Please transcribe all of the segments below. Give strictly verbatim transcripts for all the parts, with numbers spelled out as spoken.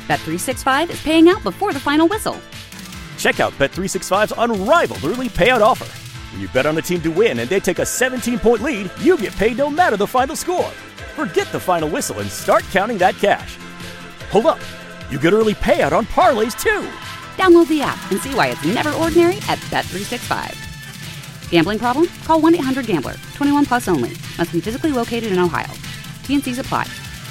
Bet three sixty-five is paying out before the final whistle. Check out Bet three sixty-five's unrivaled early payout offer. When you bet on a team to win and they take a seventeen-point lead, you get paid no matter the final score. Forget the final whistle and start counting that cash. Hold up. You get early payout on parlays, too. Download the app and see why it's never ordinary at Bet three sixty-five. Gambling problem? Call one eight hundred gambler. twenty-one plus only. Must be physically located in Ohio. T and C's apply.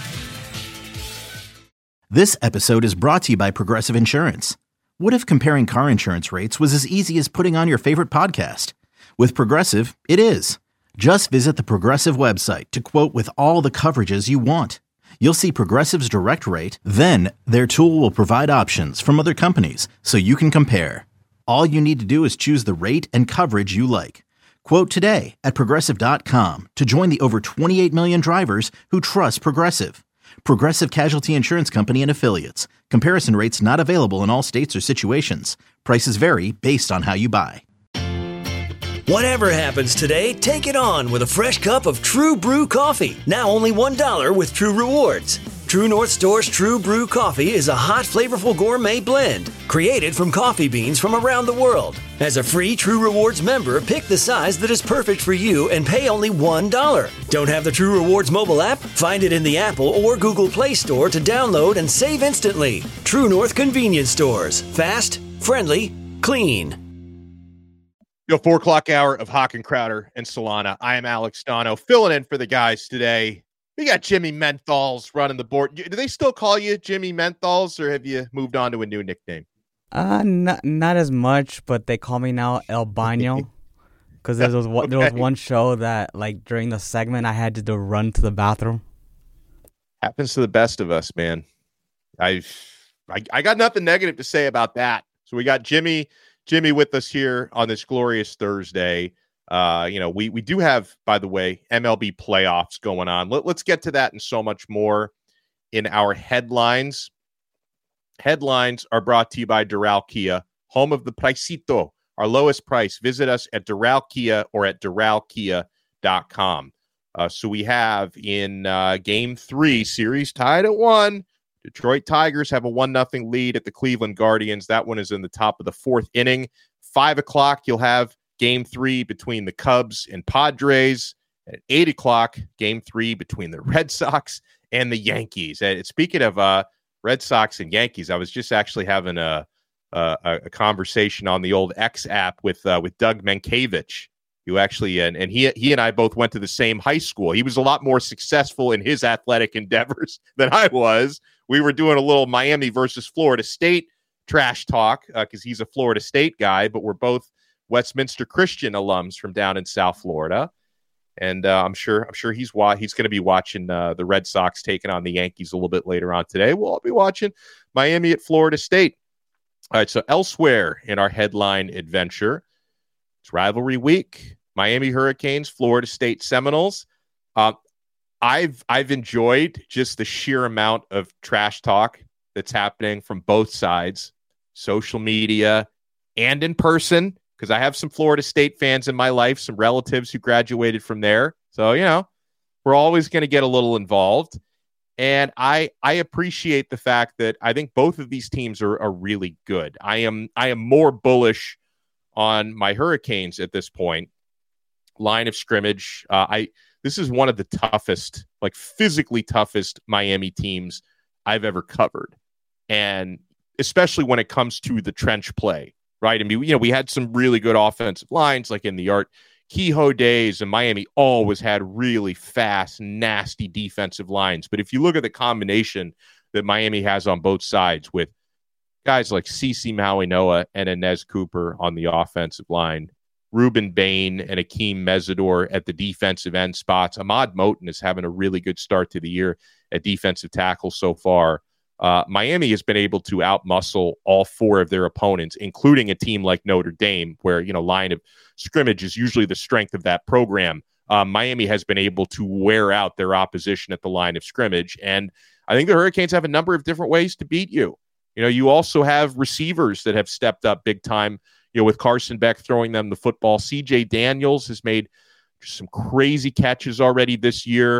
This episode is brought to you by Progressive Insurance. What if comparing car insurance rates was as easy as putting on your favorite podcast? With Progressive, it is. Just visit the Progressive website to quote with all the coverages you want. You'll see Progressive's direct rate, then their tool will provide options from other companies so you can compare. All you need to do is choose the rate and coverage you like. Quote today at Progressive dot com to join the over twenty-eight million drivers who trust Progressive. Progressive Casualty Insurance Company and Affiliates. Comparison rates not available in all states or situations. Prices vary based on how you buy. Whatever happens today, take it on with a fresh cup of True Brew coffee. Now only one dollar with True Rewards. True North Store's True Brew coffee is a hot, flavorful gourmet blend created from coffee beans from around the world. As a free True Rewards member, pick the size that is perfect for you and pay only one dollar. Don't have the True Rewards mobile app? Find it in the Apple or Google Play Store to download and save instantly. True North Convenience Stores. Fast, friendly, clean. Yo, four o'clock hour of Hawk and Crowder and Solana. I am Alex Dono, filling in for the guys today. We got Jimmy Menthols running the board. Do they still call you Jimmy Menthols, or have you moved on to a new nickname? Uh, not not as much, but they call me now El Baño. Because there was one, okay. there was one show that, like, during the segment, I had to do run to the bathroom. Happens to the best of us, man. I've I, I got nothing negative to say about that. So we got Jimmy. Jimmy with us here on this glorious Thursday. Uh, you know, we we do have, by the way, M L B playoffs going on. Let, let's get to that and so much more in our headlines. Headlines are brought to you by Doral Kia, home of the Pricito, our lowest price. Visit us at Doral Kia or at doral kia dot com. Uh, so we have in uh, game three, series tied at one. Detroit Tigers have a one nothing lead at the Cleveland Guardians. That one is in the top of the fourth inning. Five o'clock, you'll have game three between the Cubs and Padres. At eight o'clock, game three between the Red Sox and the Yankees. And speaking of uh, Red Sox and Yankees, I was just actually having a a, a conversation on the old X app with uh, with Doug Mankiewicz, who actually and, and he he and I both went to the same high school. He was a lot more successful in his athletic endeavors than I was. We were doing a little Miami versus Florida State trash talk because uh, he's a Florida State guy, but we're both Westminster Christian alums from down in South Florida, and uh, I'm sure I'm sure he's wa- he's going to be watching uh, the Red Sox taking on the Yankees a little bit later on today. We'll all be watching Miami at Florida State. All right, so elsewhere in our headline adventure, it's rivalry week. Miami Hurricanes, Florida State Seminoles. Uh, I've I've enjoyed just the sheer amount of trash talk that's happening from both sides, social media and in person, because I have some Florida State fans in my life, some relatives who graduated from there. So, you know, we're always going to get a little involved. And I I appreciate the fact that I think both of these teams are, are really good. I am I am more bullish on my Hurricanes at this point. Line of scrimmage. Uh, I this is one of the toughest, like physically toughest Miami teams I've ever covered. And especially when it comes to the trench play, right? I mean, you know, we had some really good offensive lines, like in the Art Kehoe days, and Miami always had really fast, nasty defensive lines. But if you look at the combination that Miami has on both sides with guys like Cece Mauinoa and Inez Cooper on the offensive line, Ruben Bain and Akeem Mesidor at the defensive end spots. Ahmad Moten is having a really good start to the year at defensive tackle so far. Uh, Miami has been able to outmuscle all four of their opponents, including a team like Notre Dame, where, you know, line of scrimmage is usually the strength of that program. Uh, Miami has been able to wear out their opposition at the line of scrimmage. And I think the Hurricanes have a number of different ways to beat you. You know, you also have receivers that have stepped up big time, you know, with Carson Beck throwing them the football. C J Daniels has made some crazy catches already this year.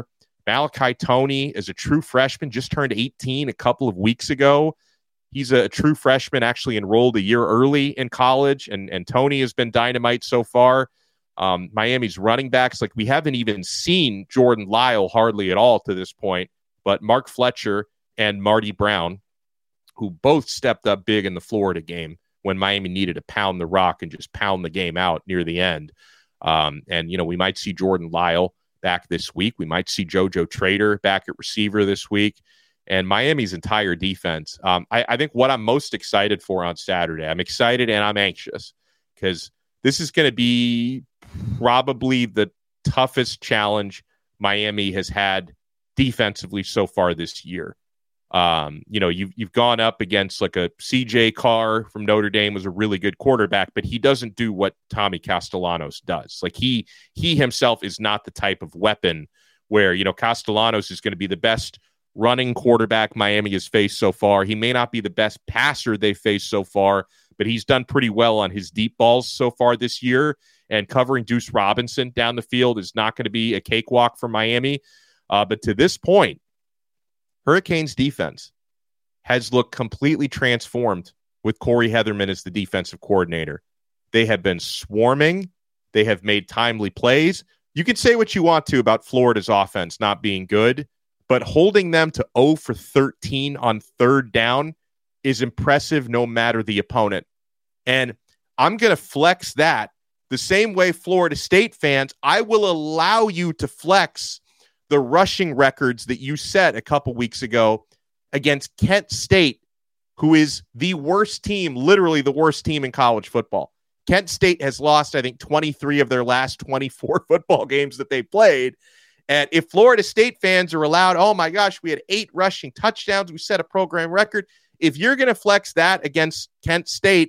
Malachi Toney is a true freshman, just turned eighteen a couple of weeks ago. He's a true freshman, actually enrolled a year early in college, and, and Toney has been dynamite so far. Um, Miami's running backs, like we haven't even seen Jordan Lyle hardly at all to this point, but Mark Fletcher and Marty Brown, who both stepped up big in the Florida game when Miami needed to pound the rock and just pound the game out near the end. Um, and, you know, we might see Jordan Lyle back this week. We might see JoJo Trader back at receiver this week. And Miami's entire defense. Um, I, I think what I'm most excited for on Saturday, I'm excited and I'm anxious because this is going to be probably the toughest challenge Miami has had defensively so far this year. Um, you know, you've, you've gone up against like a C J Carr from Notre Dame was a really good quarterback, but he doesn't do what Tommy Castellanos does. Like he, he himself is not the type of weapon where, you know, Castellanos is going to be the best running quarterback Miami has faced so far. He may not be the best passer they've faced so far, but he's done pretty well on his deep balls so far this year. And covering Deuce Robinson down the field is not going to be a cakewalk for Miami. Uh, but to this point, Hurricanes defense has looked completely transformed with Corey Heatherman as the defensive coordinator. They have been swarming. They have made timely plays. You can say what you want to about Florida's offense not being good, but holding them to zero for thirteen on third down is impressive no matter the opponent. And I'm going to flex that the same way Florida State fans, I will allow you to flex the rushing records that you set a couple weeks ago against Kent State, who is the worst team, literally the worst team in college football. Kent State has lost, I think, twenty-three of their last twenty-four football games that they played. And if Florida State fans are allowed, oh my gosh, we had eight rushing touchdowns, we set a program record. If you're going to flex that against Kent State,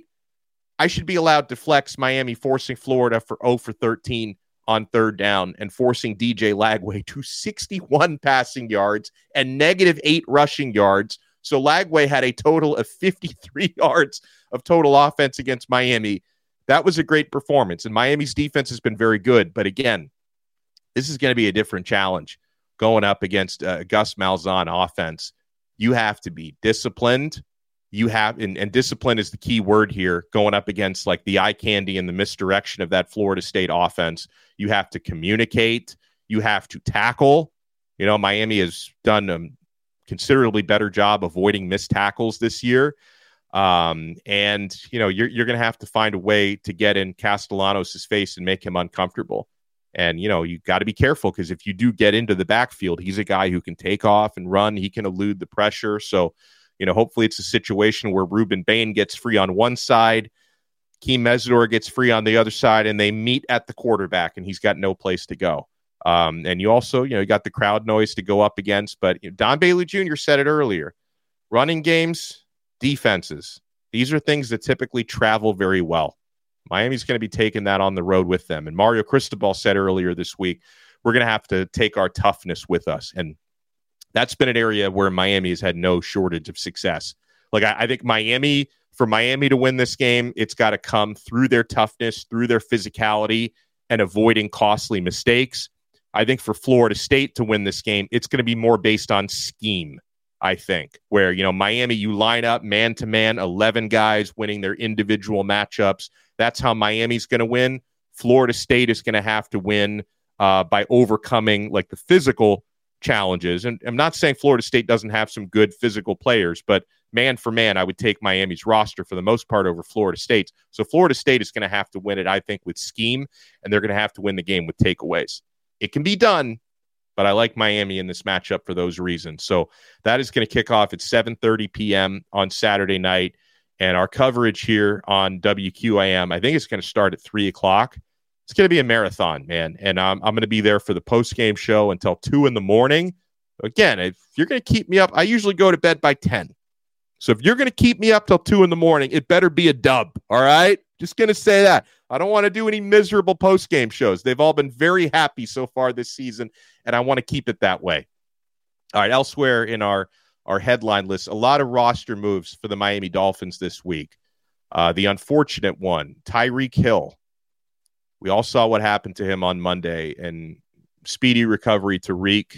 I should be allowed to flex Miami forcing Florida for zero for thirteen on third down and forcing D J Lagway to sixty-one passing yards and negative eight rushing yards. So Lagway had a total of fifty-three yards of total offense against Miami. That was a great performance. And Miami's defense has been very good. But again, this is going to be a different challenge going up against uh, Gus Malzahn offense. You have to be disciplined. You have, and, and discipline is the key word here, going up against like the eye candy and the misdirection of that Florida State offense. You have to communicate. You have to tackle. You know, Miami has done a considerably better job avoiding missed tackles this year. Um, and, you know, you're, you're going to have to find a way to get in Castellanos' face and make him uncomfortable. And, you know, you got to be careful because if you do get into the backfield, he's a guy who can take off and run. He can elude the pressure. So, you know, hopefully it's a situation where Ruben Bain gets free on one side, Keem Mesidor gets free on the other side, and they meet at the quarterback, and he's got no place to go. Um, and you also, you know, you got the crowd noise to go up against. But you know, Don Bailey Junior said it earlier. Running games, defenses. These are things that typically travel very well. Miami's going to be taking that on the road with them. And Mario Cristobal said earlier this week, we're going to have to take our toughness with us. And that's been an area where Miami has had no shortage of success. Like, I, I think Miami, for Miami to win this game, it's got to come through their toughness, through their physicality, and avoiding costly mistakes. I think for Florida State to win this game, it's going to be more based on scheme, I think, where, you know, Miami, you line up man-to-man, eleven guys winning their individual matchups. That's how Miami's going to win. Florida State is going to have to win uh, by overcoming, like, the physical challenges. And I'm not saying Florida State doesn't have some good physical players, but man for man, I would take Miami's roster for the most part over Florida State's. So Florida State is going to have to win it, I think, with scheme, and they're going to have to win the game with takeaways. It can be done, but I like Miami in this matchup for those reasons. So that is going to kick off at seven thirty p.m. on Saturday night. And our coverage here on W Q A M, I think it's going to start at three o'clock. It's going to be a marathon, man. And um, I'm going to be there for the post-game show until two in the morning. Again, if you're going to keep me up, I usually go to bed by ten. So if you're going to keep me up till two in the morning, it better be a dub, all right? Just going to say that. I don't want to do any miserable post-game shows. They've all been very happy so far this season, and I want to keep it that way. All right, elsewhere in our, our headline list, a lot of roster moves for the Miami Dolphins this week. Uh, the unfortunate one, Tyreek Hill. We all saw what happened to him on Monday, and speedy recovery to Reek.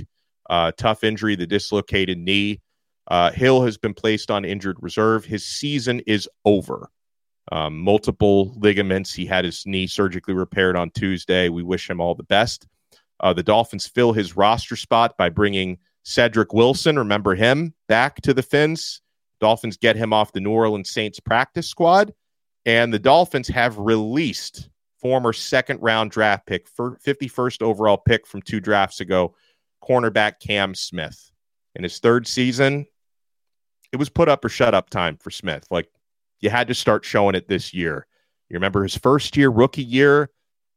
Uh, tough injury, the dislocated knee. Uh, Hill has been placed on injured reserve. His season is over. Um, multiple ligaments. He had his knee surgically repaired on Tuesday. We wish him all the best. Uh, the Dolphins fill his roster spot by bringing Cedric Wilson, remember him, back to the Fins. Dolphins get him off the New Orleans Saints practice squad. And the Dolphins have released former second-round draft pick, for fifty-first overall pick from two drafts ago, cornerback Cam Smith. In his third season, it was put up or shut up time for Smith. Like, you had to start showing it this year. You remember his first year, rookie year,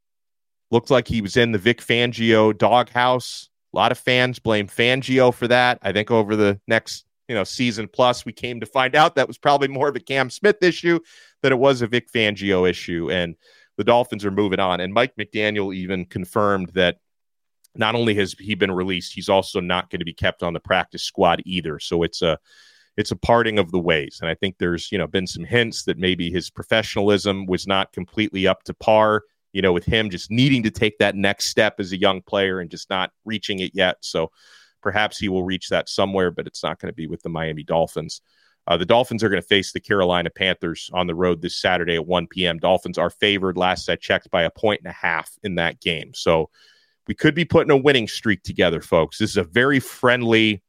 looked like he was in the Vic Fangio doghouse. A lot of fans blame Fangio for that. I think over the next, you know, season plus, we came to find out that was probably more of a Cam Smith issue than it was a Vic Fangio issue. And the Dolphins are moving on. And Mike McDaniel even confirmed that not only has he been released, he's also not going to be kept on the practice squad either. So it's a it's a parting of the ways. And I think there's, you know, been some hints that maybe his professionalism was not completely up to par, you know, with him just needing to take that next step as a young player and just not reaching it yet. So perhaps he will reach that somewhere, but it's not going to be with the Miami Dolphins. Uh, the Dolphins are going to face the Carolina Panthers on the road this Saturday at one p.m. Dolphins are favored, last I checked, by a point and a half in that game. So we could be putting a winning streak together, folks. This is a very friendly,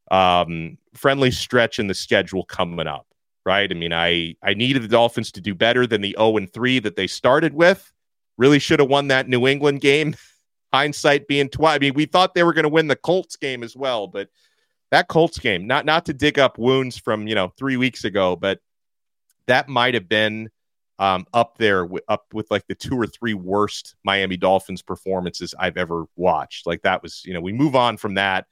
um, friendly stretch in the schedule coming up, right? I mean, I, I needed the Dolphins to do better than the oh and three that they started with. Really should have won that New England game. Hindsight being twice. I mean, we thought they were going to win the Colts game as well, but that Colts game, not not to dig up wounds from, you know, three weeks ago, but that might have been um, up there, w- up with like the two or three worst Miami Dolphins performances I've ever watched. Like that was, you know, we move on from that.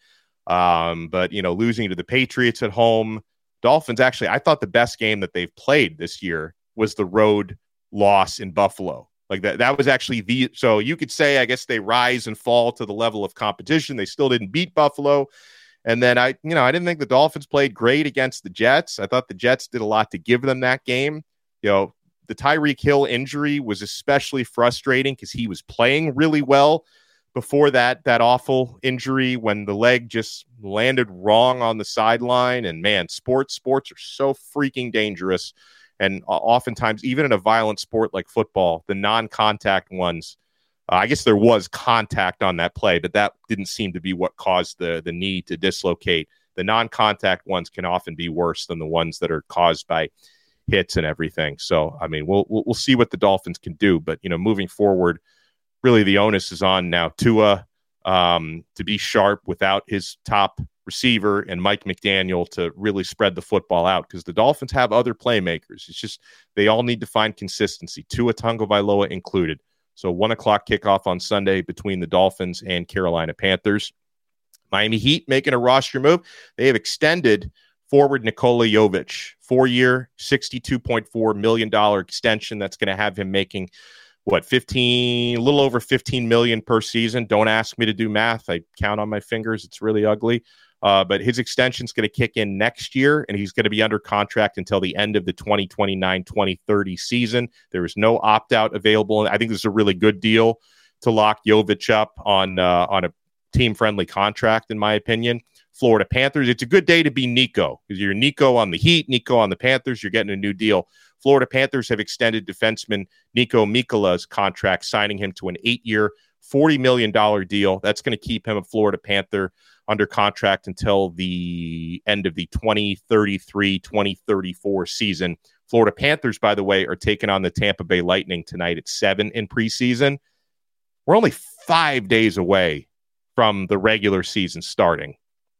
Um, but, you know, losing to the Patriots at home, Dolphins, actually, I thought the best game that they've played this year was the road loss in Buffalo. Like that, that was actually the, so you could say, I guess they rise and fall to the level of competition. They still didn't beat Buffalo. And then I, you know, I didn't think the Dolphins played great against the Jets. I thought the Jets did a lot to give them that game. You know, the Tyreek Hill injury was especially frustrating because he was playing really well before that, that awful injury when the leg just landed wrong on the sideline. And man, sports, sports are so freaking dangerous. And oftentimes, even in a violent sport like football, the non-contact ones, uh, I guess there was contact on that play, but that didn't seem to be what caused the, the knee to dislocate. The non-contact ones can often be worse than the ones that are caused by hits and everything. So, I mean, we'll we'll, we'll see what the Dolphins can do. But, you know, moving forward, really the onus is on now Tua um, to be sharp without his top receiver and Mike McDaniel to really spread the football out, because the Dolphins have other playmakers. It's just they all need to find consistency, Tua Tagovailoa included. So one o'clock kickoff on Sunday between the Dolphins and Carolina Panthers. Miami Heat making a roster move. They have extended forward Nikola Jovic, four-year, sixty-two point four million dollars extension. That's going to have him making what, fifteen, a little over fifteen million per season. Don't ask me to do math. I count on my fingers. It's really ugly. Uh, but his extension is going to kick in next year, and he's going to be under contract until the end of the twenty twenty-nine twenty thirty season. There is no opt-out available. I think this is a really good deal to lock Jovic up on uh, on a team-friendly contract, in my opinion. Florida Panthers, it's a good day to be Nico, because you're Nico on the Heat, Nico on the Panthers, you're getting a new deal. Florida Panthers have extended defenseman Nico Mikkola's contract, signing him to an eight-year, forty million dollars deal. That's going to keep him a Florida Panther under contract until the end of the twenty thirty-three twenty thirty-four season. Florida Panthers, by the way, are taking on the Tampa Bay Lightning tonight at seven in preseason. We're only five days away from the regular season starting.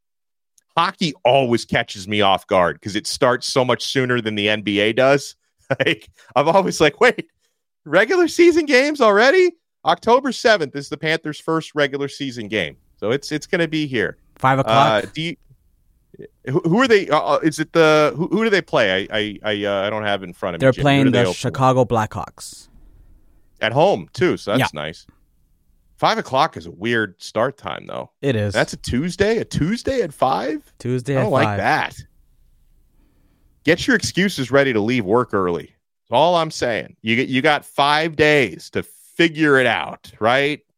Hockey always catches me off guard because it starts so much sooner than the N B A does. Like, I'm always like, wait, regular season games already? October seventh is the Panthers' first regular season game. So it's it's going to be here. Five o'clock. Uh, do you, who, who are they? Uh, is it the who, who do they play? I I I, uh, I don't have it in front of They're me. They're playing the Chicago Blackhawks at home too. So that's yeah. nice. Five o'clock is a weird start time, though. It is. That's a Tuesday. A Tuesday at five. Tuesday. I don't at like five. that. Get your excuses ready to leave work early. That's all I'm saying. You get you got five days to figure it out, right?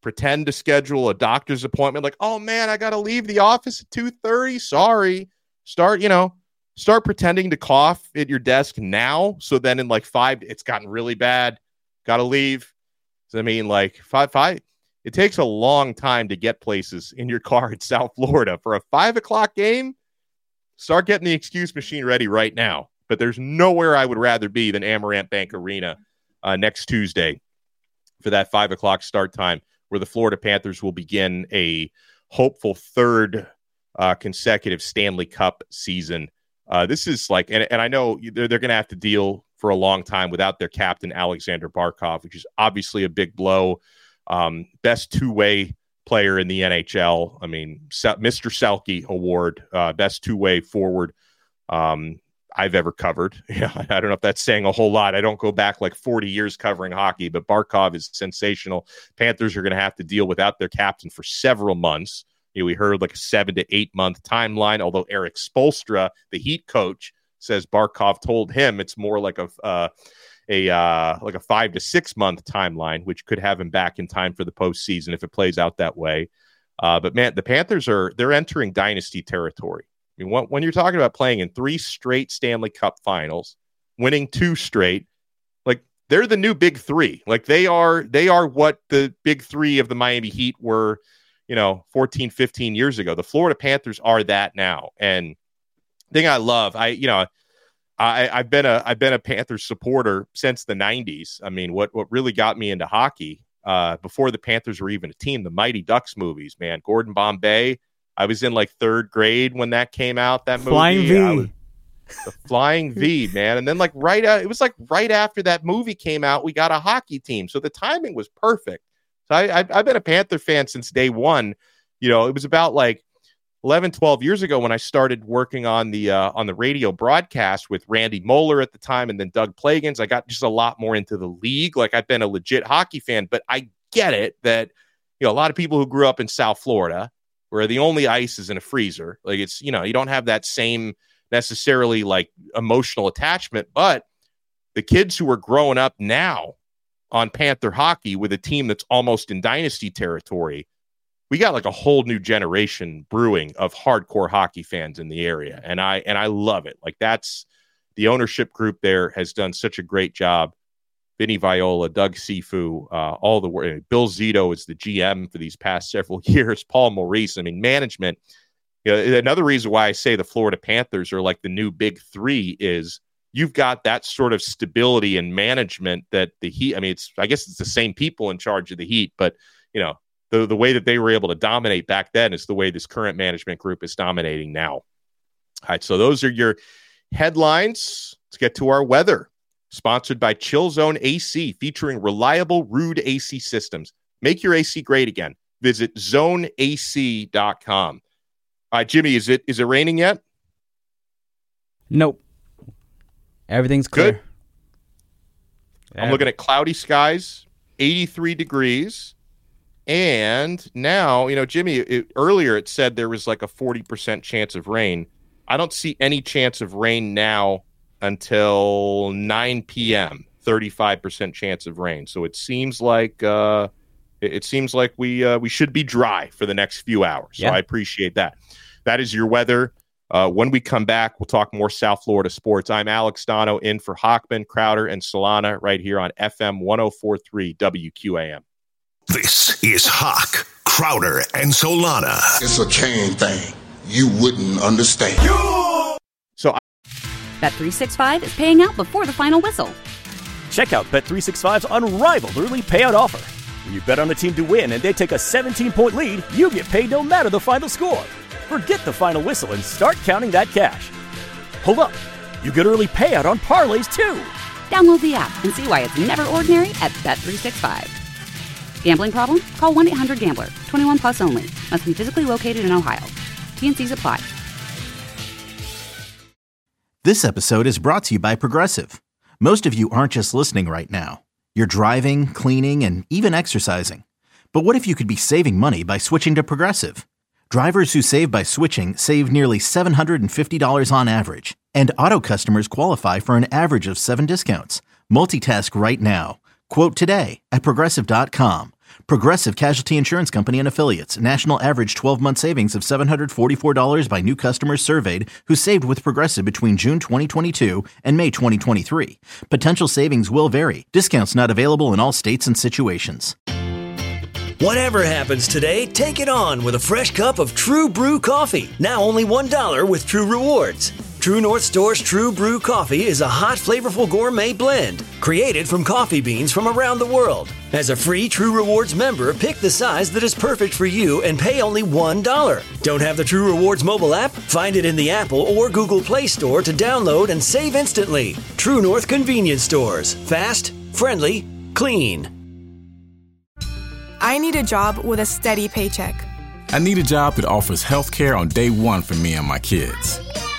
pretend to schedule a doctor's appointment. Like, oh man, I got to leave the office at two thirty. Sorry. Start, you know, start pretending to cough at your desk now. So then in like five, it's gotten really bad. Got to leave. So, I mean, like five, five, it takes a long time to get places in your car in South Florida for a five o'clock game. Start getting the excuse machine ready right now. But there's nowhere I would rather be than Amarant Bank Arena uh, next Tuesday for that five o'clock start time, where the Florida Panthers will begin a hopeful third uh, consecutive Stanley Cup season. Uh, this is like, and, and I know they're, they're going to have to deal for a long time without their captain, Alexander Barkov, which is obviously a big blow. Um, best two-way player in the N H L. I mean, Mister Selke Award, uh, best two-way forward um, I've ever covered. Yeah, I don't know if that's saying a whole lot. I don't go back like forty years covering hockey, but Barkov is sensational. Panthers are going to have to deal without their captain for several months. You know, we heard like a seven to eight month timeline, although Eric Spoelstra, the Heat coach, says Barkov told him it's more like a uh, a uh, like a five to six month timeline, which could have him back in time for the postseason if it plays out that way. Uh, but man, the Panthers are they're entering dynasty territory. I mean, when, when you're talking about playing in three straight Stanley Cup finals, winning two straight, like they're the new big three. Like they are they are what the big three of the Miami Heat were, you know, fourteen, fifteen years ago. The Florida Panthers are that now. And the thing I love, I, you know, I, I've been a, I've been a Panthers supporter since the nineties. I mean, what, what really got me into hockey uh, before the Panthers were even a team, the Mighty Ducks movies, man, Gordon Bombay. I was in like third grade when that came out, that movie. Flying V. I was, the Flying V, man. And then like right, uh, it was like right after that movie came out, we got a hockey team. So the timing was perfect. So I, I've, I've been a Panther fan since day one. You know, it was about like eleven, twelve years ago when I started working on the uh, on the radio broadcast with Randy Moeller at the time and then Doug Plagans. I got just a lot more into the league. Like I've been a legit hockey fan, but I get it that, you know, a lot of people who grew up in South Florida where the only ice is in a freezer, like it's, you know, you don't have that same necessarily like emotional attachment, but the kids who are growing up now on Panther hockey with a team that's almost in dynasty territory, we got like a whole new generation brewing of hardcore hockey fans in the area. And I, and I love it. Like that's the ownership group there has done such a great job. Vinny Viola, Doug Sifu, uh, all the work. Bill Zito is the G M for these past several years. Paul Maurice. I mean, management. You know, another reason why I say the Florida Panthers are like the new big three is you've got that sort of stability and management that the Heat. I mean, it's I guess it's the same people in charge of the Heat, but you know, the the way that they were able to dominate back then is the way this current management group is dominating now. All right, so those are your headlines. Let's get to our weather. Sponsored by Chill Zone A C, featuring reliable Ruud A C systems. Make your A C great again. Visit zone A C dot com. All right, Jimmy, is it is it raining yet? Nope. Everything's clear. Good. I'm looking at cloudy skies, eighty-three degrees. And now, you know, Jimmy, it, earlier it said there was like a forty percent chance of rain. I don't see any chance of rain now until nine p.m., thirty-five percent chance of rain. So it seems like uh, it, it seems like we uh, we should be dry for the next few hours. So yeah. I appreciate that. That is your weather. Uh, when we come back, we'll talk more South Florida sports. I'm Alex Dono in for Hochman, Crowder, and Solana right here on F M one oh four point three W Q A M. This is Hawk, Crowder, and Solana. It's a chain thing. You wouldn't understand. So I- Bet three sixty-five is paying out before the final whistle. Check out Bet three sixty-five's unrivaled early payout offer. When you bet on a team to win and they take a seventeen-point lead, you get paid no matter the final score. Forget the final whistle and start counting that cash. Hold up. You get early payout on parlays, too. Download the app and see why it's never ordinary at Bet three sixty-five. Gambling problem? Call one eight hundred gambler. twenty-one plus only. Must be physically located in Ohio. T N Cs apply. This episode is brought to you by Progressive. Most of you aren't just listening right now. You're driving, cleaning, and even exercising. But what if you could be saving money by switching to Progressive? Drivers who save by switching save nearly seven hundred fifty dollars on average. And auto customers qualify for an average of seven discounts. Multitask right now. Quote today at Progressive dot com. Progressive Casualty Insurance Company and Affiliates. National average twelve-month savings of seven hundred forty-four dollars by new customers surveyed who saved with Progressive between June twenty twenty-two and May twenty twenty-three. Potential savings will vary. Discounts not available in all states and situations. Whatever happens today, take it on with a fresh cup of True Brew coffee. Now only one dollar with True Rewards. True North Store's True Brew coffee is a hot, flavorful gourmet blend created from coffee beans from around the world. As a free True Rewards member, pick the size that is perfect for you and pay only one dollar. Don't have the True Rewards mobile app? Find it in the Apple or Google Play Store to download and save instantly. True North Convenience Stores. Fast, friendly, clean. I need a job with a steady paycheck. I need a job that offers health care on day one for me and my kids.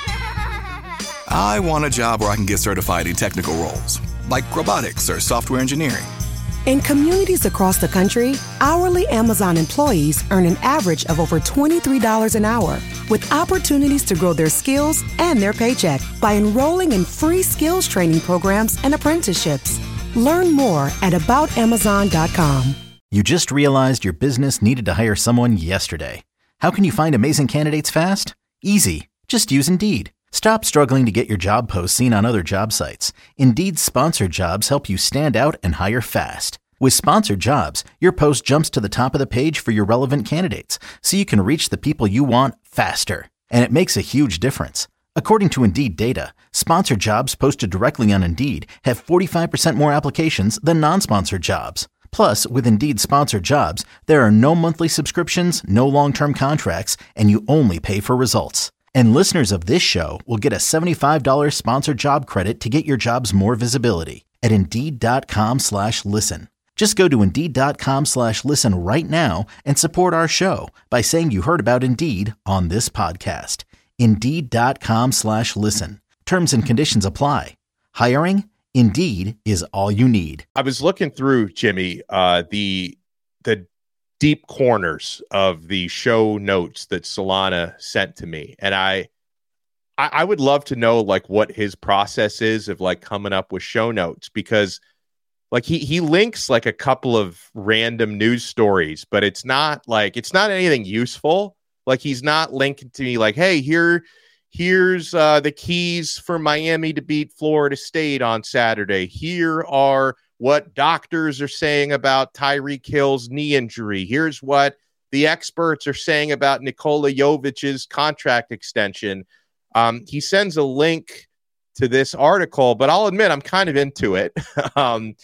I want a job where I can get certified in technical roles, like robotics or software engineering. In communities across the country, hourly Amazon employees earn an average of over twenty-three dollars an hour, with opportunities to grow their skills and their paycheck by enrolling in free skills training programs and apprenticeships. Learn more at about amazon dot com. You just realized your business needed to hire someone yesterday. How can you find amazing candidates fast? Easy. Just use Indeed. Stop struggling to get your job posts seen on other job sites. Indeed's sponsored jobs help you stand out and hire fast. With sponsored jobs, your post jumps to the top of the page for your relevant candidates, so you can reach the people you want faster. And it makes a huge difference. According to Indeed data, sponsored jobs posted directly on Indeed have forty-five percent more applications than non-sponsored jobs. Plus, with Indeed sponsored jobs, there are no monthly subscriptions, no long-term contracts, and you only pay for results. And listeners of this show will get a seventy-five dollars sponsored job credit to get your jobs more visibility at Indeed.com slash listen. Just go to Indeed.com slash listen right now and support our show by saying you heard about Indeed on this podcast. Indeed.com slash listen. Terms and conditions apply. Hiring? Indeed is all you need. I was looking through, Jimmy, uh, the the deep corners of the show notes that Solana sent to me. And I, I, I would love to know like what his process is of like coming up with show notes, because like he, he links like a couple of random news stories, but it's not like, it's not anything useful. Like he's not linking to me like, hey, here, here's uh, the keys for Miami to beat Florida State on Saturday. Here are what doctors are saying about Tyreek Hill's knee injury. Here's what the experts are saying about Nikola Jovic's contract extension. Um, he sends a link to this article, but I'll admit I'm kind of into it. um,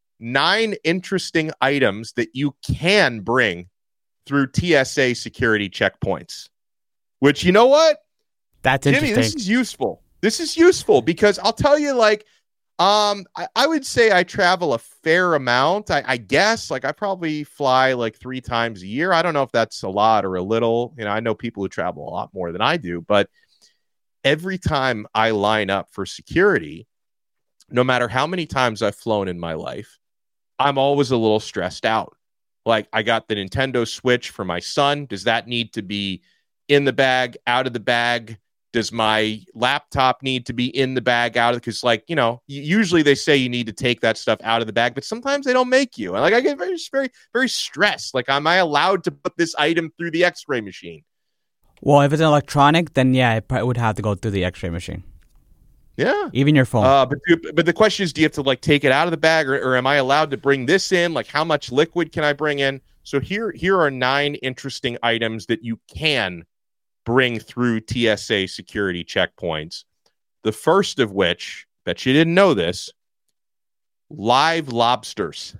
nine interesting items that you can bring through T S A security checkpoints, which, you know what? That's Jimmy, interesting. this is useful. This is useful because I'll tell you, like, Um, I, I would say I travel a fair amount. I, I guess like I probably fly like three times a year. I don't know if that's a lot or a little. You know, I know people who travel a lot more than I do, but every time I line up for security, no matter how many times I've flown in my life, I'm always a little stressed out. Like I got the Nintendo Switch for my son. Does that need to be in the bag, out of the bag? Does my laptop need to be in the bag, out of it? Because, like, you know, usually they say you need to take that stuff out of the bag, but sometimes they don't make you. And, like, I get very, very, very stressed. Like, am I allowed to put this item through the X-ray machine? Well, if it's electronic, then, yeah, it probably would have to go through the X-ray machine. Yeah. Even your phone. Uh, but, but the question is, do you have to, like, take it out of the bag, or, or am I allowed to bring this in? Like, how much liquid can I bring in? So here, here are nine interesting items that you can bring through T S A security checkpoints. The first of which, bet you didn't know this, live lobsters.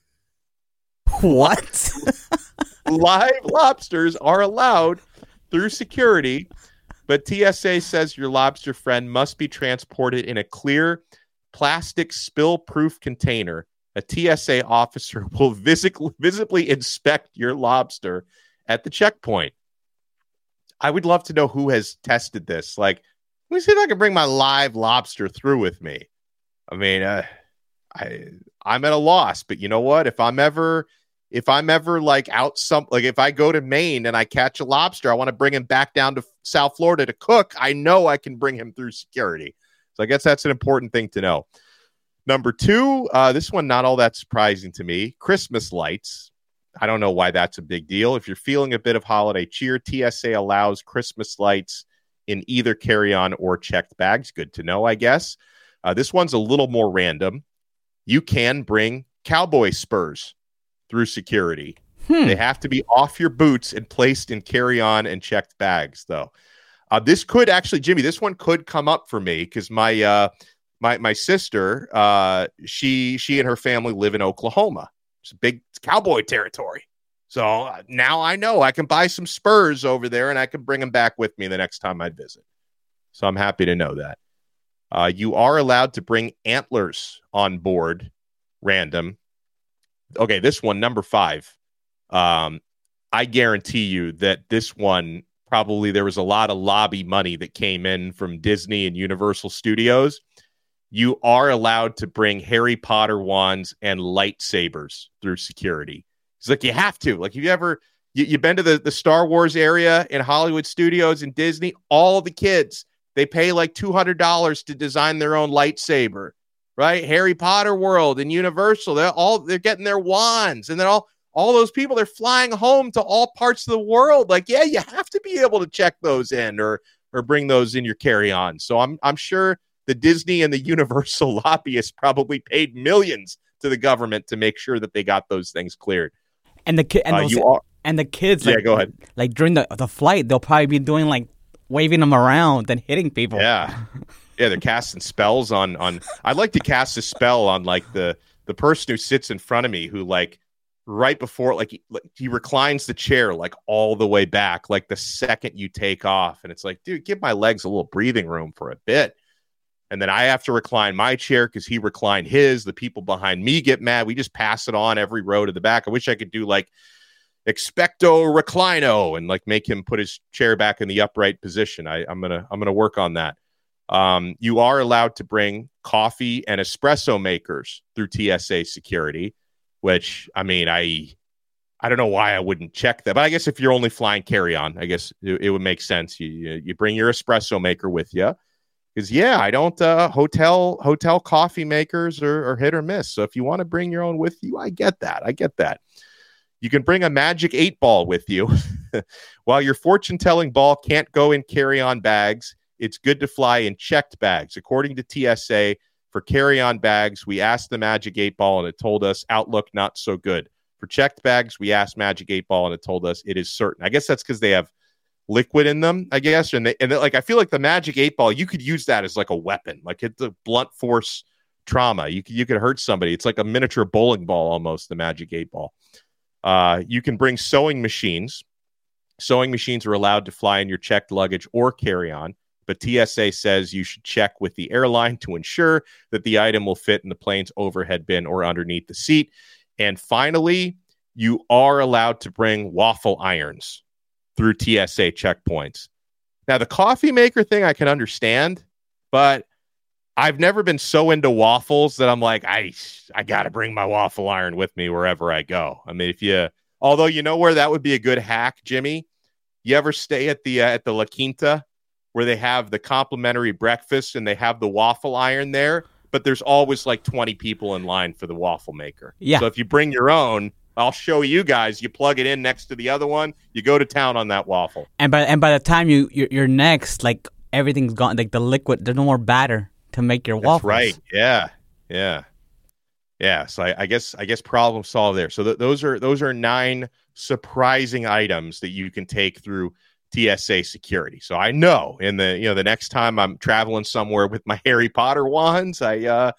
What? Live lobsters are allowed through security, but T S A says your lobster friend must be transported in a clear plastic spill-proof container. A T S A officer will vis- visibly inspect your lobster at the checkpoint. I would love to know who has tested this. Like, let me see if I can bring my live lobster through with me. I mean, uh, I I'm at a loss, but you know what? If I'm ever, if I'm ever like out some, like if I go to Maine and I catch a lobster, I want to bring him back down to South Florida to cook. I know I can bring him through security. So I guess that's an important thing to know. Number two, uh, this one not all that surprising to me. Christmas lights. I don't know why that's a big deal. If you're feeling a bit of holiday cheer, T S A allows Christmas lights in either carry-on or checked bags. Good to know, I guess. Uh, this one's a little more random. You can bring cowboy spurs through security. Hmm. They have to be off your boots and placed in carry-on and checked bags, though. Uh, this could actually, Jimmy, this one could come up for me because my uh, my my sister, uh, she she and her family live in Oklahoma. It's a big cowboy territory. So uh, now I know I can buy some spurs over there and I can bring them back with me the next time I visit. So I'm happy to know that. Uh, you are allowed to bring antlers on board, random. Okay, this one, number five. Um, I guarantee you that this one, probably there was a lot of lobby money that came in from Disney and Universal Studios. You are allowed to bring Harry Potter wands and lightsabers through security. It's like you have to. Like, have you ever you, you've been to the, the Star Wars area in Hollywood Studios and Disney? All the kids, they pay like two hundred dollars to design their own lightsaber, right? Harry Potter World and Universal, they're all they're getting their wands, and then all all those people, they're flying home to all parts of the world. Like, yeah, you have to be able to check those in or or bring those in your carry-on. So I'm I'm sure the Disney and the Universal lobbyists probably paid millions to the government to make sure that they got those things cleared. And the ki- and, uh, those, you are, and the kids, yeah, like, go ahead. Like during the, the flight, they'll probably be doing like waving them around and hitting people. Yeah, yeah, they're casting spells on on. I'd like to cast a spell on like the the person who sits in front of me, who like right before like he, like he reclines the chair like all the way back, like the second you take off, and it's like, dude, give my legs a little breathing room for a bit. And then I have to recline my chair because he reclined his. The people behind me get mad. We just pass it on every row to the back. I wish I could do like expecto reclino and like make him put his chair back in the upright position. I, I'm gonna I'm gonna work on that. Um, you are allowed to bring coffee and espresso makers through T S A security, which I mean I I don't know why I wouldn't check that, but I guess if you're only flying carry on, I guess it, it would make sense. You, you you bring your espresso maker with you. Because, yeah, I don't uh, hotel hotel coffee makers are, are hit or miss. So if you want to bring your own with you, I get that. I get that. You can bring a magic eight ball with you. While your fortune-telling ball can't go in carry-on bags, it's good to fly in checked bags. According to T S A, for carry-on bags, we asked the magic eight ball, and it told us outlook not so good. For checked bags, we asked magic eight ball, and it told us it is certain. I guess that's because they have liquid in them, I guess, and they, and they, like I feel like the magic eight ball, you could use that as like a weapon, like it's a blunt force trauma. You could you could hurt somebody. It's like a miniature bowling ball almost. The magic eight ball. Uh, you can bring sewing machines. Sewing machines are allowed to fly in your checked luggage or carry on, but T S A says you should check with the airline to ensure that the item will fit in the plane's overhead bin or underneath the seat. And finally, you are allowed to bring waffle irons through T S A checkpoints. Now, the coffee maker thing I can understand, but I've never been so into waffles that I'm like, I I got to bring my waffle iron with me wherever I go. I mean, if you, although you know where that would be a good hack, Jimmy, you ever stay at the uh, at the La Quinta where they have the complimentary breakfast and they have the waffle iron there, but there's always like twenty people in line for the waffle maker. Yeah. So if you bring your own, I'll show you guys. You plug it in next to the other one. You go to town on that waffle. And by and by the time you you're, you're next, like everything's gone. Like the liquid, there's no more batter to make your waffles. That's right. Yeah. Yeah. Yeah. So I, I guess I guess problem solved there. So th- those are those are nine surprising items that you can take through T S A security. So I know in the you know the next time I'm traveling somewhere with my Harry Potter wands, I uh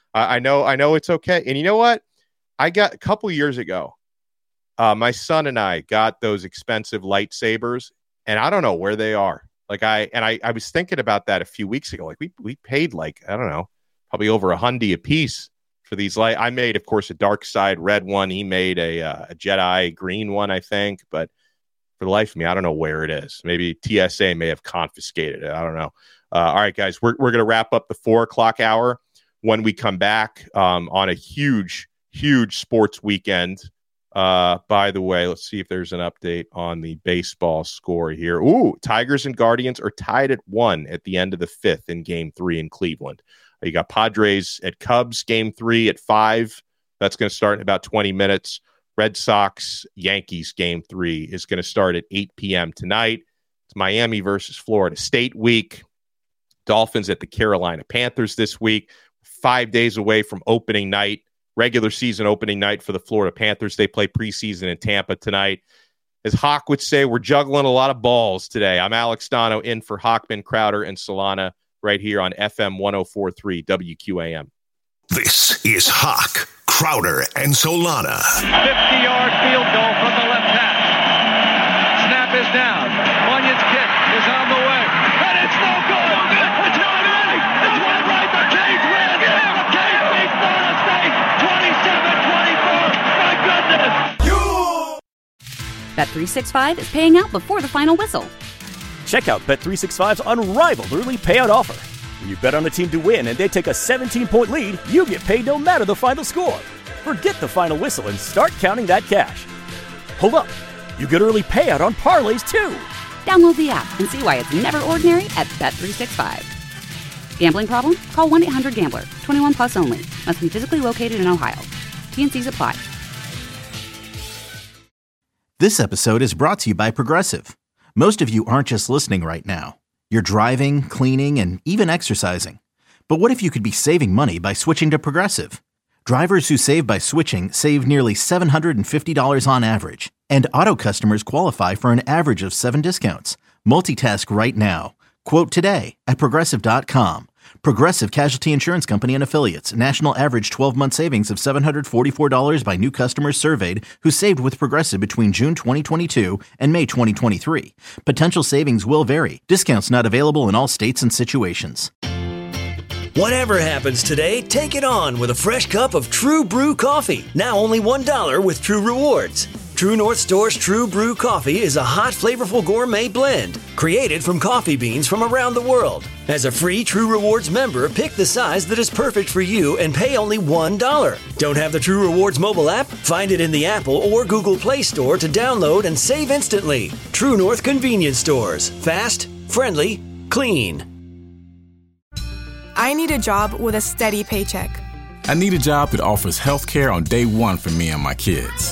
I know I know it's okay. And you know what? I got a couple years ago, uh, my son and I got those expensive lightsabers, and I don't know where they are. Like I and I, I was thinking about that a few weeks ago. Like we we paid like I don't know, probably over a hundy a piece for these light. I made, of course, a dark side red one. He made a uh, a Jedi green one, I think. But for the life of me, I don't know where it is. Maybe T S A may have confiscated it. I don't know. Uh, all right, guys, we're we're gonna wrap up the four o'clock hour. When we come back um, on a huge. Huge sports weekend. Uh, by the way, let's see if there's an update on the baseball score here. Ooh, Tigers and Guardians are tied at one at the end of the fifth in game three in Cleveland. You got Padres at Cubs, game three at five. That's going to start in about twenty minutes. Red Sox Yankees game three is going to start at eight p.m. tonight. It's Miami versus Florida State week. Dolphins at the Carolina Panthers this week. Five days away from opening night, regular season opening night for the Florida Panthers. They play preseason in Tampa tonight. As Hawk would say, we're juggling a lot of balls today. I'm Alex Dono in for Hockman, Crowder, and Solana right here on F M one oh four point three W Q A M. This is Hawk, Crowder, and Solana. fifty-yard field goal from the left hash. Snap is down. Bunyan's kick is on the way. And it's no good. It's one right. It's one right. The Canes win. The Canes beat Florida State twenty-seven twenty-four. My goodness. Bet three sixty-five is paying out before the final whistle. Check out Bet three sixty-five's unrivaled early payout offer. When you bet on a team to win and they take a seventeen-point lead, you get paid no matter the final score. Forget the final whistle and start counting that cash. Hold up. You get early payout on parlays, too. Download the app and see why it's never ordinary at Bet three sixty-five. Gambling problem? Call one eight hundred gambler. twenty-one plus only. Must be physically located in Ohio. T N Cs apply. This episode is brought to you by Progressive. Most of you aren't just listening right now. You're driving, cleaning, and even exercising. But what if you could be saving money by switching to Progressive? Drivers who save by switching save nearly seven hundred fifty dollars on average. And auto customers qualify for an average of seven discounts. Multitask right now. Quote today at Progressive dot com. Progressive Casualty Insurance Company and Affiliates. National average twelve-month savings of seven hundred forty-four dollars by new customers surveyed who saved with Progressive between June twenty twenty-two and May twenty twenty-three. Potential savings will vary. Discounts not available in all states and situations. Whatever happens today, take it on with a fresh cup of True Brew coffee. Now only one dollar with True Rewards. True North Store's True Brew coffee is a hot, flavorful gourmet blend created from coffee beans from around the world. As a free True Rewards member, pick the size that is perfect for you and pay only one dollar. Don't have the True Rewards mobile app? Find it in the Apple or Google Play Store to download and save instantly. True North Convenience Stores. Fast, friendly, clean. I need a job with a steady paycheck. I need a job that offers health care on day one for me and my kids.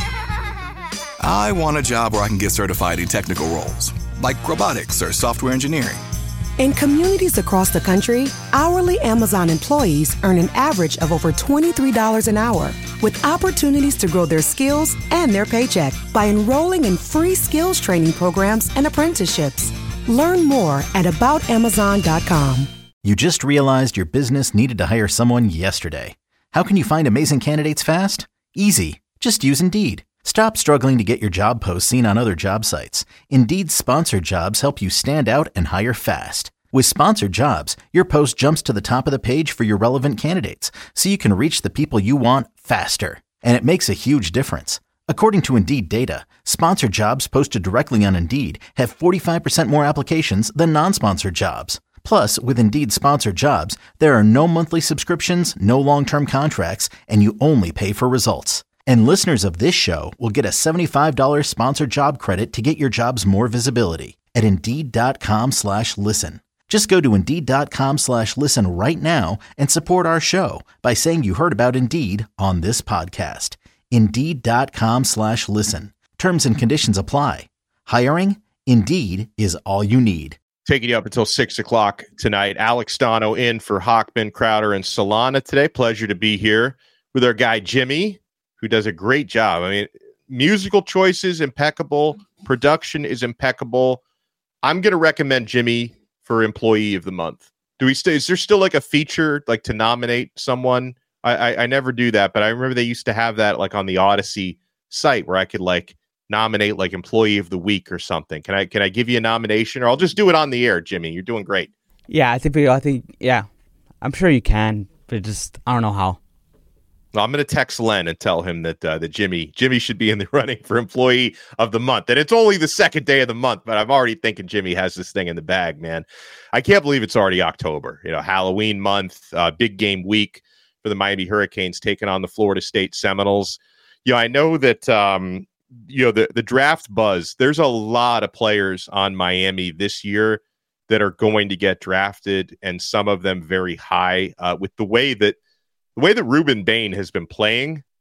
I want a job where I can get certified in technical roles, like robotics or software engineering. In communities across the country, hourly Amazon employees earn an average of over twenty-three dollars an hour, with opportunities to grow their skills and their paycheck by enrolling in free skills training programs and apprenticeships. Learn more at about amazon dot com. You just realized your business needed to hire someone yesterday. How can you find amazing candidates fast? Easy. Just use Indeed. Stop struggling to get your job posts seen on other job sites. Indeed's sponsored jobs help you stand out and hire fast. With sponsored jobs, your post jumps to the top of the page for your relevant candidates, so you can reach the people you want faster. And it makes a huge difference. According to Indeed data, sponsored jobs posted directly on Indeed have forty-five percent more applications than non-sponsored jobs. Plus, with Indeed sponsored jobs, there are no monthly subscriptions, no long-term contracts, and you only pay for results. And listeners of this show will get a seventy-five dollars sponsored job credit to get your jobs more visibility at Indeed.com slash listen. Just go to Indeed.com slash listen right now and support our show by saying you heard about Indeed on this podcast. Indeed.com slash listen. Terms and conditions apply. Hiring? Indeed is all you need. Taking you up until six o'clock tonight. Alex Dono in for Hockman, Crowder, and Solana today. Pleasure to be here with our guy Jimmy, who does a great job. I mean, musical choices, impeccable. Production is impeccable. I'm going to recommend Jimmy for Employee of the Month. Do we stay? Is there still like a feature like to nominate someone? I, I, I never do that, but I remember they used to have that like on the Odyssey site where I could like nominate like Employee of the Week or something. Can I can I give you a nomination, or I'll just do it on the air, Jimmy? You're doing great. Yeah, I think we, I think yeah, I'm sure you can, but just I don't know how. Well, I'm going to text Len and tell him that uh, that Jimmy Jimmy should be in the running for Employee of the Month. And it's only the second day of the month, but I'm already thinking Jimmy has this thing in the bag, man. I can't believe it's already October. You know, Halloween month, uh, big game week for the Miami Hurricanes taking on the Florida State Seminoles. You know, I know that um, you know the the draft buzz. There's a lot of players on Miami this year that are going to get drafted, and some of them very high. Uh, with the way that The way that Ruben Bain has been playing,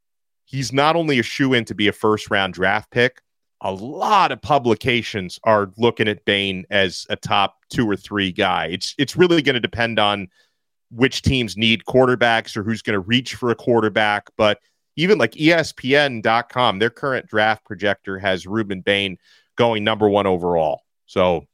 he's not only a shoe-in to be a first-round draft pick, a lot of publications are looking at Bain as a top two or three guy. It's it's really going to depend on which teams need quarterbacks or who's going to reach for a quarterback. But even like E S P N dot com, their current draft projector has Ruben Bain going number one overall. So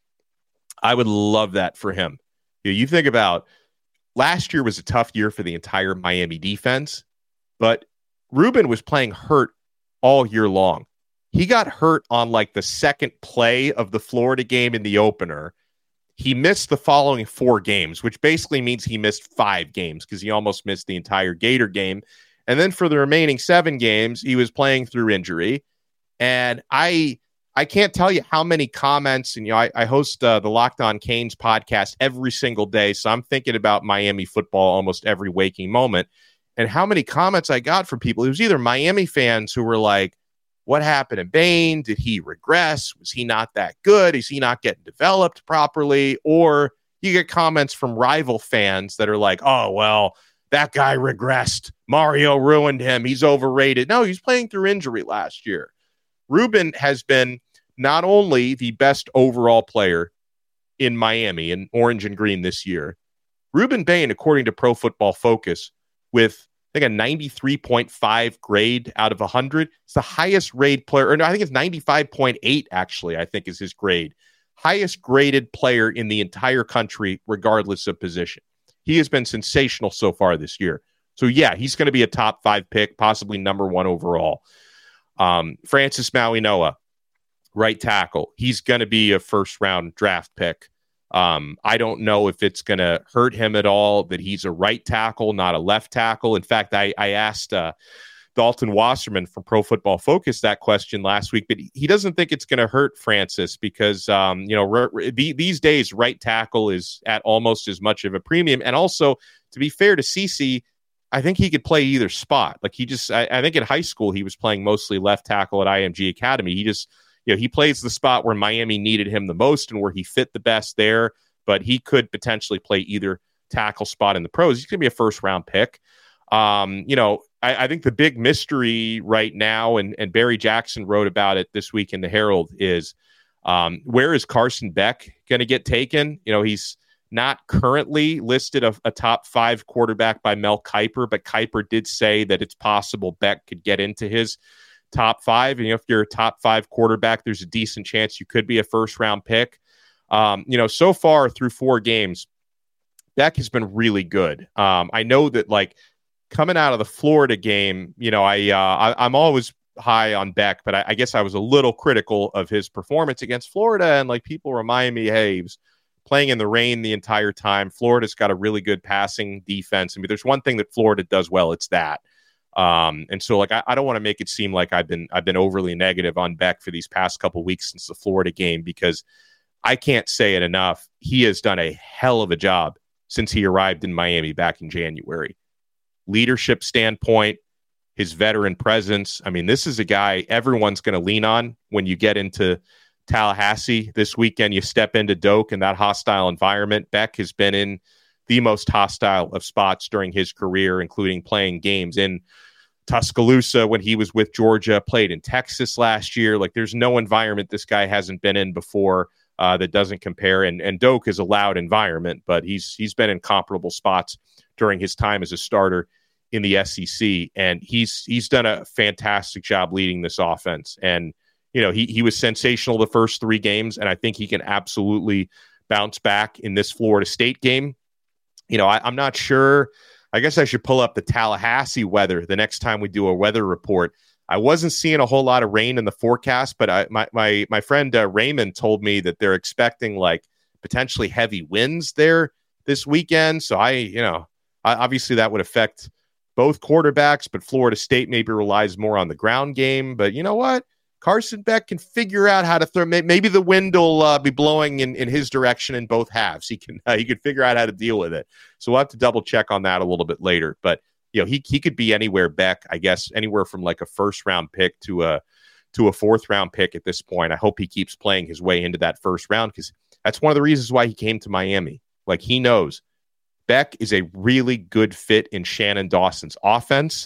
I would love that for him. You know, you think about last year was a tough year for the entire Miami defense, but Ruben was playing hurt all year long. He got hurt on like the second play of the Florida game in the opener. He missed the following four games, which basically means he missed five games because he almost missed the entire Gator game. And then for the remaining seven games, he was playing through injury. And I I can't tell you how many comments, and you know, I, I host uh, the Locked On Canes podcast every single day, so I'm thinking about Miami football almost every waking moment. And how many comments I got from people. It was either Miami fans who were like, what happened to Bain? Did he regress? Was he not that good? Is he not getting developed properly? Or you get comments from rival fans that are like, oh, well, that guy regressed. Mario ruined him. He's overrated. No, he's playing through injury last year. Ruben has been not only the best overall player in Miami in orange and green this year, Ruben Bain, according to Pro Football Focus, with I think a ninety-three point five grade out of one hundred. It's the highest grade player, or no, I think it's ninety-five point eight, actually, I think is his grade. Highest graded player in the entire country, regardless of position. He has been sensational so far this year. So, yeah, he's going to be a top five pick, possibly number one overall. Um, Francis Mauigoa, right tackle. He's going to be a first-round draft pick. Um, I don't know if it's going to hurt him at all that he's a right tackle, not a left tackle. In fact, I, I asked uh, Dalton Wasserman from Pro Football Focus that question last week, but he doesn't think it's going to hurt Francis because, um, you know, re- re- these days, right tackle is at almost as much of a premium. And also, to be fair to Cece, I think he could play either spot. Like he just, I, I think in high school, he was playing mostly left tackle at I M G Academy. He just, you know, he plays the spot where Miami needed him the most and where he fit the best there, but he could potentially play either tackle spot in the pros. He's going to be a first round pick. Um, you know, I, I think the big mystery right now, and, and Barry Jackson wrote about it this week in the Herald, is um, where is Carson Beck going to get taken? You know, he's not currently listed a, a top five quarterback by Mel Kiper, but Kiper did say that it's possible Beck could get into his top five. And you know, if you're a top five quarterback, there's a decent chance you could be a first round pick. Um, you know, so far through four games, Beck has been really good. Um, I know that like coming out of the Florida game, you know, I, uh, I I'm always high on Beck, but I, I guess I was a little critical of his performance against Florida. And like people remind me, hey, he was playing in the rain the entire time. Florida's got a really good passing defense. I mean, there's one thing that Florida does well, it's that. Um, and so like, I, I don't want to make it seem like I've been, I've been overly negative on Beck for these past couple of weeks since the Florida game, because I can't say it enough. He has done a hell of a job since he arrived in Miami back in January. Leadership standpoint, his veteran presence. I mean, this is a guy everyone's going to lean on when you get into Tallahassee this weekend. You step into Doak in that hostile environment. Beck has been in the most hostile of spots during his career, including playing games in Tuscaloosa when he was with Georgia, played in Texas last year. Like, there's no environment this guy hasn't been in before uh, that doesn't compare. And, and Doak is a loud environment, but he's he's been in comparable spots during his time as a starter in the S E C. And he's he's done a fantastic job leading this offense. And, you know, he he was sensational the first three games, and I think he can absolutely bounce back in this Florida State game. You know, I, I'm not sure. I guess I should pull up the Tallahassee weather the next time we do a weather report. I wasn't seeing a whole lot of rain in the forecast, but I, my my my friend uh, Raymond told me that they're expecting like potentially heavy winds there this weekend. So I, you know, I, obviously that would affect both quarterbacks, but Florida State maybe relies more on the ground game. But you know what? Carson Beck can figure out how to throw. Maybe the wind will uh, be blowing in, in his direction in both halves. He can uh, he can figure out how to deal with it. So we'll have to double check on that a little bit later. But you know, he he could be anywhere. Beck, I guess, anywhere from like a first round pick to a to a fourth round pick at this point. I hope he keeps playing his way into that first round, because that's one of the reasons why he came to Miami. Like, he knows Beck is a really good fit in Shannon Dawson's offense.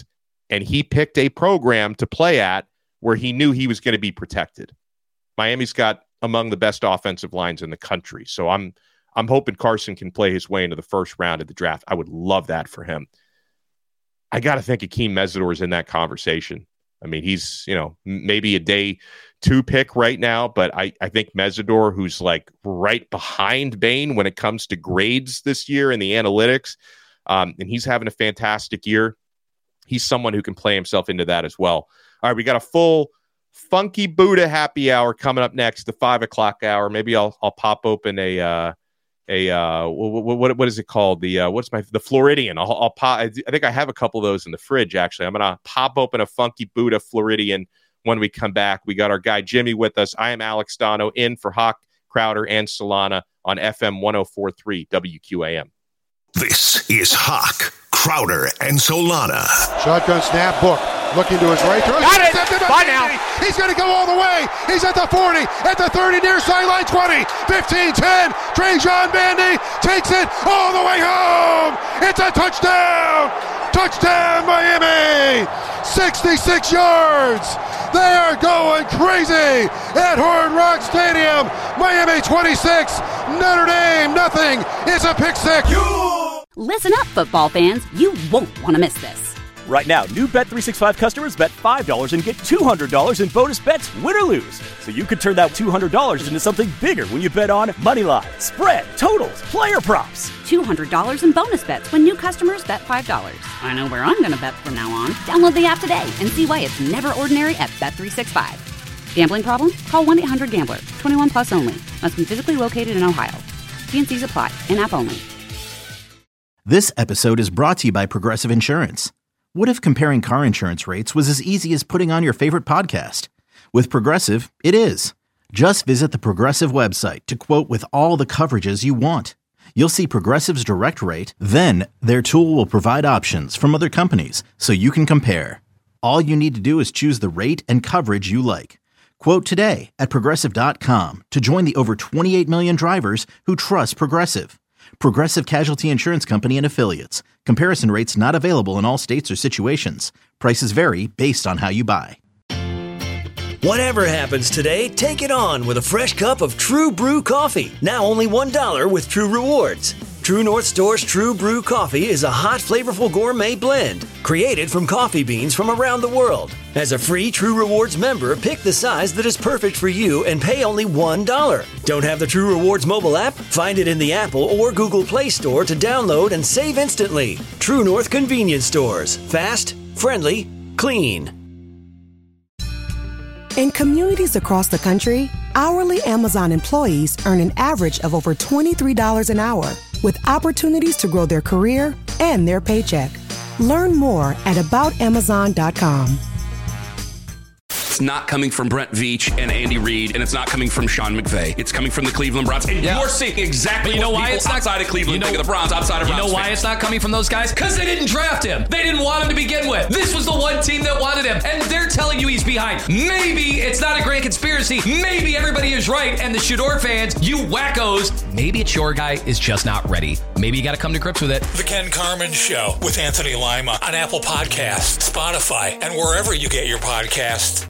and he picked a program to play at where he knew he was going to be protected. Miami's got among the best offensive lines in the country. So I'm I'm hoping Carson can play his way into the first round of the draft. I would love that for him. I got to think Akeem Mesidor is in that conversation. I mean, he's, you know, maybe a day two pick right now, but I, I think Mesidor, who's like right behind Bain when it comes to grades this year in the analytics, um, and he's having a fantastic year. He's someone who can play himself into that as well. All right, we got a full Funky Buddha happy hour coming up next, the five o'clock hour. Maybe I'll I'll pop open a uh, a uh, what, what what is it called? The uh, what's my the Floridian? I'll, I'll pop. I think I have a couple of those in the fridge. Actually, I'm gonna pop open a Funky Buddha Floridian when we come back. We got our guy Jimmy with us. I am Alex Dono in for Hawk, Crowder, and Solana on F M one oh four point three W Q A M. This is Hawk, Crowder, and Solana. Shotgun snap, Book. Looking to his right. Throws Got it. Bye now. He's going to go all the way. He's at the forty, at the thirty, near sideline twenty, fifteen, ten. Trajan Bandy takes it all the way home. It's a touchdown. Touchdown, Miami. sixty-six yards. They are going crazy at Hard Rock Stadium. Miami twenty-six, Notre Dame nothing. It's a pick six. You- Listen up, football fans. You won't want to miss this. Right now, new Bet three sixty-five customers bet five dollars and get two hundred dollars in bonus bets, win or lose. So you could turn that two hundred dollars into something bigger when you bet on money line, spread, totals, player props. two hundred dollars in bonus bets when new customers bet five dollars. I know where I'm going to bet from now on. Download the app today and see why it's never ordinary at Bet three sixty-five. Gambling problem? Call one eight hundred gambler. twenty-one plus only. Must be physically located in Ohio. T and C's apply. In-app only. This episode is brought to you by Progressive Insurance. What if comparing car insurance rates was as easy as putting on your favorite podcast? With Progressive, it is. Just visit the Progressive website to quote with all the coverages you want. You'll see Progressive's direct rate, then their tool will provide options from other companies so you can compare. All you need to do is choose the rate and coverage you like. Quote today at Progressive dot com to join the over twenty-eight million drivers who trust Progressive. Progressive Casualty Insurance Company and Affiliates. Comparison rates not available in all states or situations. Prices vary based on how you buy. Whatever happens today, take it on with a fresh cup of True Brew coffee. Now only one dollar with True Rewards. True North Store's True Brew coffee is a hot, flavorful gourmet blend created from coffee beans from around the world. As a free True Rewards member, pick the size that is perfect for you and pay only one dollar. Don't have the True Rewards mobile app? Find it in the Apple or Google Play Store to download and save instantly. True North Convenience Stores. Fast, friendly, clean. In communities across the country, hourly Amazon employees earn an average of over twenty-three dollars an hour, with opportunities to grow their career and their paycheck. Learn more at about amazon dot com. It's not coming from Brent Veach and Andy Reid, and it's not coming from Sean McVay. It's coming from the Cleveland Browns. And yeah. you're seeing exactly you know what why people it's not, outside of Cleveland you know, think of the Browns, outside of You Browns know why fans. it's not coming from those guys? Because they didn't draft him. They didn't want him to begin with. This was the one team that wanted him, and they're telling you he's behind. Maybe it's not a grand conspiracy. Maybe everybody is right, and the Shador fans, you wackos, maybe it's your guy is just not ready. Maybe you got to come to grips with it. The Ken Carman Show with Anthony Lima on Apple Podcasts, Spotify, and wherever you get your podcasts.